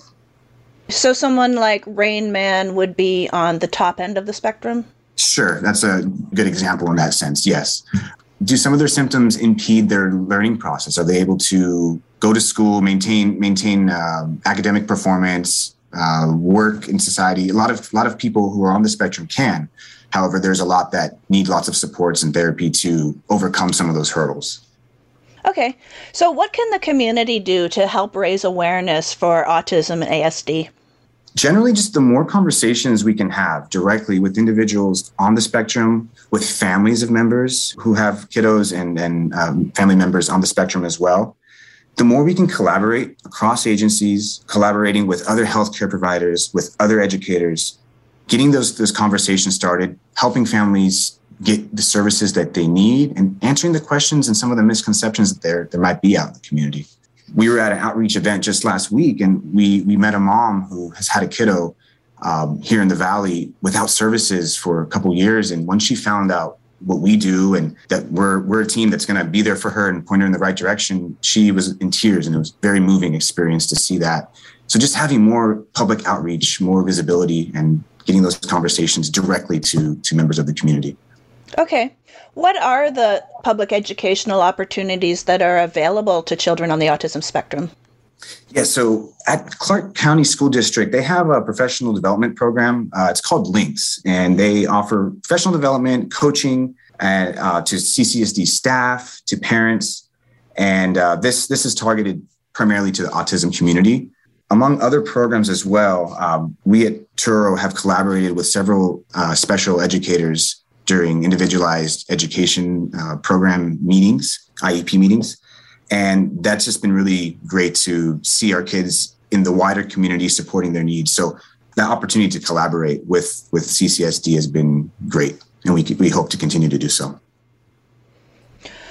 So someone like Rain Man would be on the top end of the spectrum? Sure. That's a good example in that sense. Yes. Do some of their symptoms impede their learning process? Are they able to go to school, maintain academic performance, work in society? A lot of people who are on the spectrum can. However, there's a lot that need lots of supports and therapy to overcome some of those hurdles. Okay. So what can the community do to help raise awareness for autism and ASD? Generally, just the more conversations we can have directly with individuals on the spectrum, with families of members who have kiddos and family members on the spectrum as well, the more we can collaborate across agencies, collaborating with other healthcare providers, with other educators, getting those conversations started, helping families get the services that they need, and answering the questions and some of the misconceptions that there might be out in the community. We were at an outreach event just last week, and we met a mom who has had a kiddo here in the Valley without services for a couple years. And when she found out what we do and that we're a team that's going to be there for her and point her in the right direction, she was in tears, and it was a very moving experience to see that. So just having more public outreach, more visibility, and getting those conversations directly to members of the community. Okay. What are the public educational opportunities that are available to children on the autism spectrum? Yeah, so at Clark County School District, they have a professional development program. It's called LINKS, and they offer professional development, coaching to CCSD staff, to parents, and this is targeted primarily to the autism community. Among other programs as well, we at Truro have collaborated with several special educators during individualized education program meetings, IEP meetings. And that's just been really great to see our kids in the wider community supporting their needs. So that opportunity to collaborate with CCSD has been great, and we hope to continue to do so.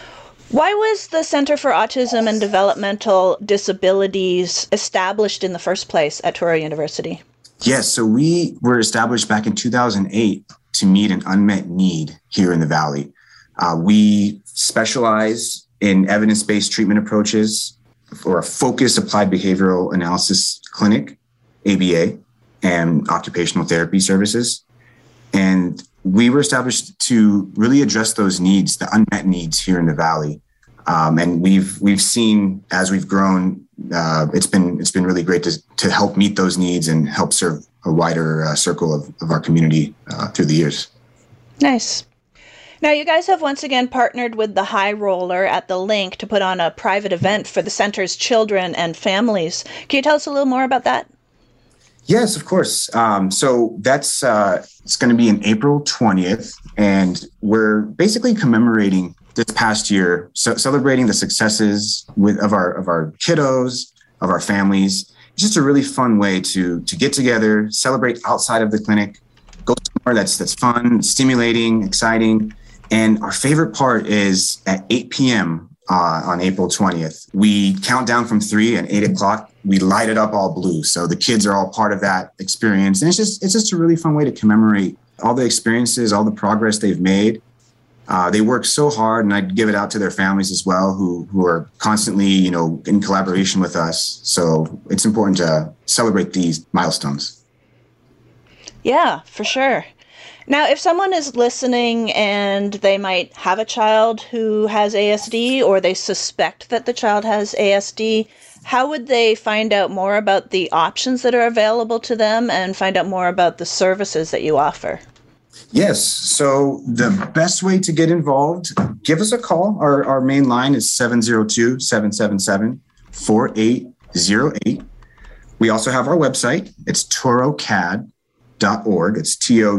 Why was the Center for Autism and Developmental Disabilities established in the first place at Touro University? Yes, so we were established back in 2008 to meet an unmet need here in the Valley. We specialize in evidence-based treatment approaches for a focused applied behavioral analysis clinic, ABA, and occupational therapy services. And we were established to really address those needs, the unmet needs here in the Valley. And we've seen as we've grown, it's been really great to help meet those needs and help serve a wider circle of our community through the years. Nice. Now, you guys have once again partnered with the High Roller at the Link to put on a private event for the center's children and families. Can you tell us a little more about that? Yes, of course. So that's it's going to be in April 20th, and we're basically commemorating this past year, celebrating the successes of our kiddos, of our families. It's just a really fun way to get together, celebrate outside of the clinic, go somewhere that's fun, stimulating, exciting. And our favorite part is at 8 p.m. On April 20th. We count down from 3 and 8 o'clock. We light it up all blue. So the kids are all part of that experience. And it's just a really fun way to commemorate all the experiences, all the progress they've made. They work so hard, and I'd give it out to their families as well, who are constantly, in collaboration with us. So it's important to celebrate these milestones. Yeah, for sure. Now, if someone is listening and they might have a child who has ASD, or they suspect that the child has ASD, how would they find out more about the options that are available to them and find out more about the services that you offer? Yes. So the best way to get involved, give us a call. Our main line is 702-777-4808. We also have our website. It's tourocad.org. It's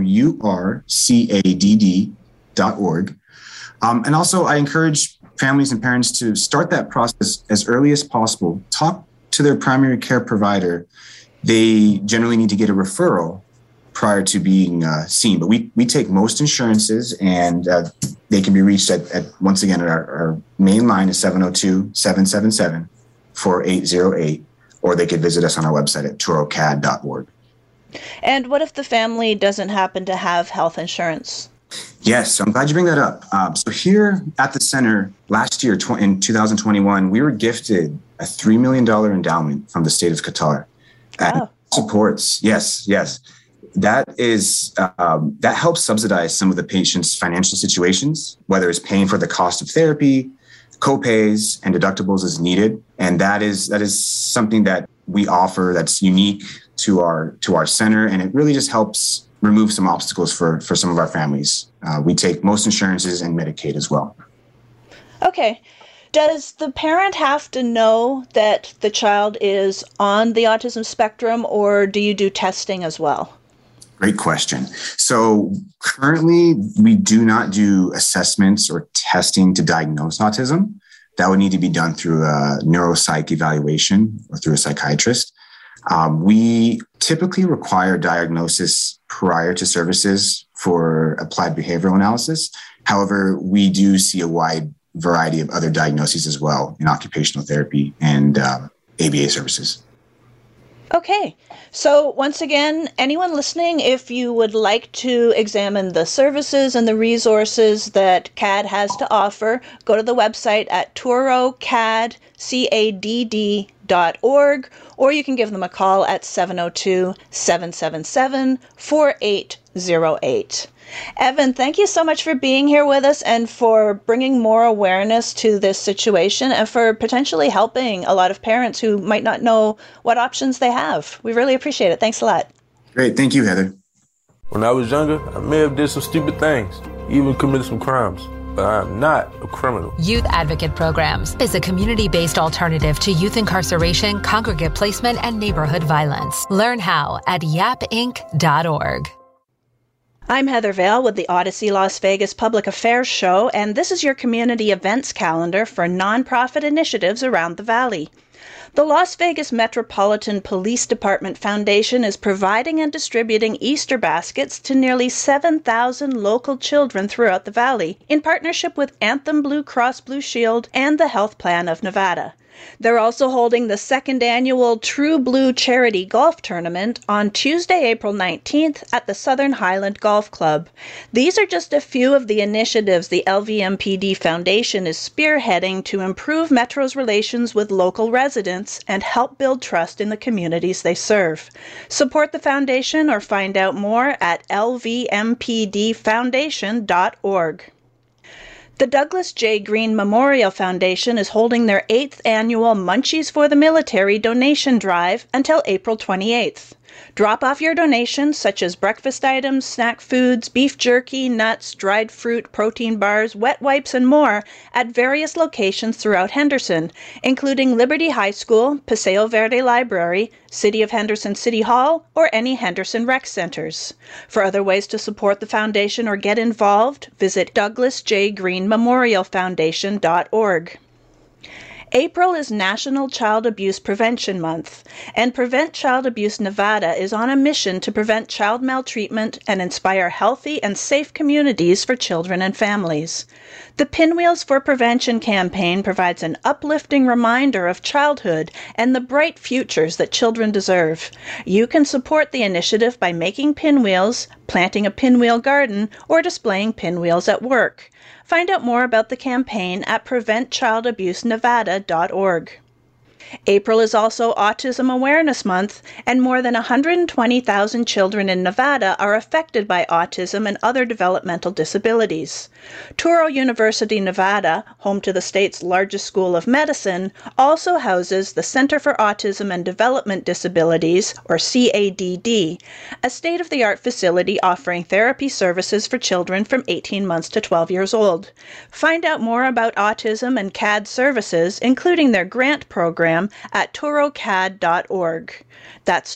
TOURCADD.org. And also I encourage families and parents to start that process as early as possible. Talk to their primary care provider. They generally need to get a referral prior to being seen. But we take most insurances, and they can be reached at once again, our main line is 702-777-4808, or they could visit us on our website at tourocad.org. And what if the family doesn't happen to have health insurance? Yes, I'm glad you bring that up. So here at the center last year, in 2021, we were gifted a $3 million endowment from the state of Qatar. Wow. Supports, yes. That is that helps subsidize some of the patient's financial situations, whether it's paying for the cost of therapy, co-pays, and deductibles as needed. And that is something that we offer that's unique to our center, and it really just helps remove some obstacles for some of our families. We take most insurances and Medicaid as well. Okay. Does the parent have to know that the child is on the autism spectrum, or do you do testing as well? Great question. So currently, we do not do assessments or testing to diagnose autism. That would need to be done through a neuropsych evaluation or through a psychiatrist. We typically require diagnosis prior to services for applied behavioral analysis. However, we do see a wide variety of other diagnoses as well in occupational therapy and ABA services. Okay. So once again, anyone listening, if you would like to examine the services and the resources that CADD has to offer, go to the website at tourocad.org, or you can give them a call at 702-777-4808. Evan, thank you so much for being here with us and for bringing more awareness to this situation and for potentially helping a lot of parents who might not know what options they have. We really appreciate it. Thanks a lot. Great. Thank you, Heather. When I was younger, I may have did some stupid things, even committed some crimes, but I am not a criminal. Youth Advocate Programs is a community-based alternative to youth incarceration, congregate placement, and neighborhood violence. Learn how at yapinc.org. I'm Heather Vale with the Odyssey Las Vegas Public Affairs Show, and this is your community events calendar for nonprofit initiatives around the Valley. The Las Vegas Metropolitan Police Department Foundation is providing and distributing Easter baskets to nearly 7,000 local children throughout the Valley in partnership with Anthem Blue Cross Blue Shield and the Health Plan of Nevada. They're also holding the second annual True Blue Charity Golf Tournament on Tuesday, April 19th at the Southern Highland Golf Club. These are just a few of the initiatives the LVMPD Foundation is spearheading to improve Metro's relations with local residents and help build trust in the communities they serve. Support the foundation or find out more at lvmpdfoundation.org. The Douglas J. Green Memorial Foundation is holding their 8th annual Munchies for the Military donation drive until April 28th. Drop off your donations such as breakfast items, snack foods, beef jerky, nuts, dried fruit, protein bars, wet wipes, and more at various locations throughout Henderson, including Liberty High School, Paseo Verde Library, City of Henderson City Hall, or any Henderson rec centers. For other ways to support the foundation or get involved, visit douglasjgreenmemorialfoundation.org. April is National Child Abuse Prevention Month, and Prevent Child Abuse Nevada is on a mission to prevent child maltreatment and inspire healthy and safe communities for children and families. The Pinwheels for Prevention campaign provides an uplifting reminder of childhood and the bright futures that children deserve. You can support the initiative by making pinwheels, planting a pinwheel garden, or displaying pinwheels at work. Find out more about the campaign at PreventChildAbuseNevada.org. April is also Autism Awareness Month, and more than 120,000 children in Nevada are affected by autism and other developmental disabilities. Touro University, Nevada, home to the state's largest school of medicine, also houses the Center for Autism and Development Disabilities, or CADD, a state-of-the-art facility offering therapy services for children from 18 months to 12 years old. Find out more about autism and CAD services, including their grant program, at tourocad.org. That's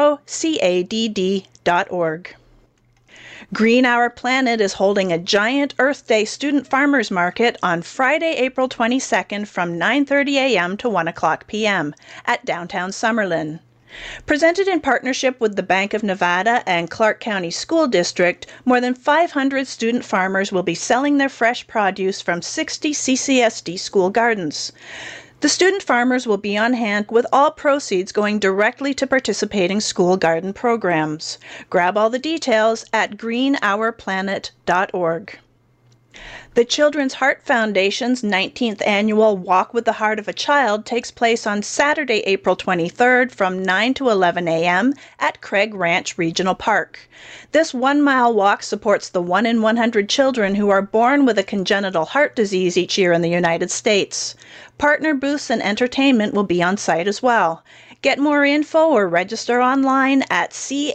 tourocad.org. Green Our Planet is holding a giant Earth Day Student Farmers Market on Friday, April 22nd from 9:30 a.m. to 1 o'clock p.m. at downtown Summerlin. Presented in partnership with the Bank of Nevada and Clark County School District, more than 500 student farmers will be selling their fresh produce from 60 CCSD school gardens. The student farmers will be on hand with all proceeds going directly to participating school garden programs. Grab all the details at greenourplanet.org. The Children's Heart Foundation's 19th annual Walk with the Heart of a Child takes place on Saturday, April 23rd from 9 to 11 a.m. at Craig Ranch Regional Park. This 1-mile walk supports the 1 in 100 children who are born with a congenital heart disease each year in the United States. Partner booths and entertainment will be on site as well. Get more info or register online at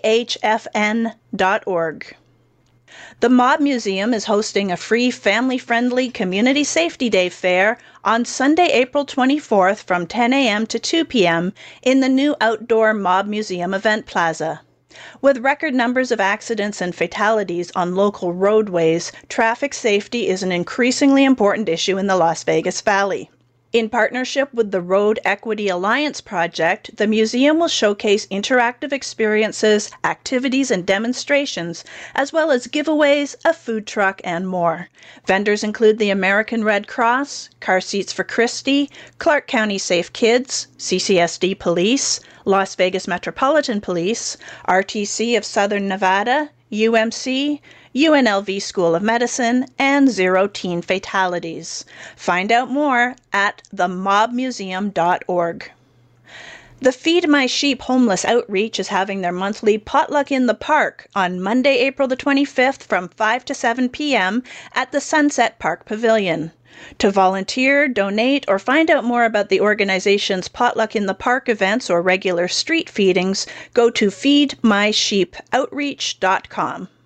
chfn.org. The Mob Museum is hosting a free family-friendly Community Safety Day fair on Sunday, April 24th from 10 a.m. to 2 p.m. in the new outdoor Mob Museum event plaza. With record numbers of accidents and fatalities on local roadways, traffic safety is an increasingly important issue in the Las Vegas Valley. In partnership with the Road Equity Alliance Project, the museum will showcase interactive experiences, activities, and demonstrations, as well as giveaways, a food truck, and more. Vendors include the American Red Cross, Car Seats for Christie, Clark County Safe Kids, CCSD Police, Las Vegas Metropolitan Police, RTC of Southern Nevada, UMC, UNLV School of Medicine, and Zero Teen Fatalities. Find out more at themobmuseum.org. The Feed My Sheep Homeless Outreach is having their monthly Potluck in the Park on Monday, April the 25th from 5 to 7 p.m. at the Sunset Park Pavilion. To volunteer, donate, or find out more about the organization's Potluck in the Park events or regular street feedings, go to feedmysheepoutreach.com.